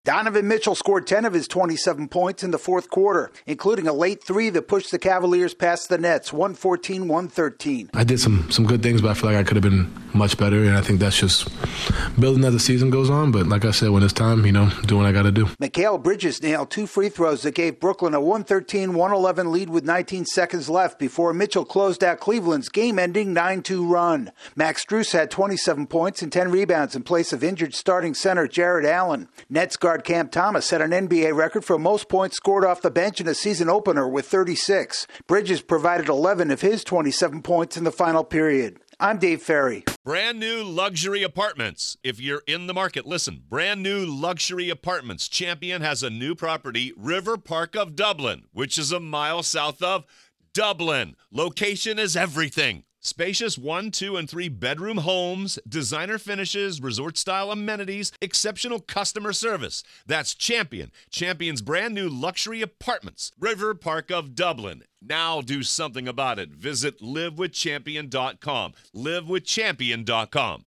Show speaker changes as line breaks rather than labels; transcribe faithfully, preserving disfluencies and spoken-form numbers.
Donovan Mitchell scored ten of his twenty-seven points in the fourth quarter, including a late three that pushed the Cavaliers past the Nets, one fourteen to one thirteen.
I did some, some good things, but I feel like I could have been much better, and I think that's just building as the season goes on. But like I said, when it's time, you know, do what I got to do.
Mikal Bridges nailed two free throws that gave Brooklyn a one thirteen to one eleven lead with nineteen seconds left before Mitchell closed out Cleveland's game-ending nine two run. Max Strus had twenty-seven points and ten rebounds in place of injured starting center Jared Allen. Nets guard Cam Thomas set an N B A record for most points scored off the bench in a season opener with thirty-six. Bridges provided eleven of his twenty-seven points in the final period. I'm Dave Ferry.
Brand new luxury apartments. If you're in the market, listen. Brand new luxury apartments. Champion has a new property, River Park of Dublin, which is a mile south of Dublin. Location is everything. Spacious one, two, and three bedroom homes, designer finishes, resort-style amenities, exceptional customer service. That's Champion. Champion's brand new luxury apartments. River Park of Dublin. Now do something about it. Visit live with champion dot com. live with champion dot com.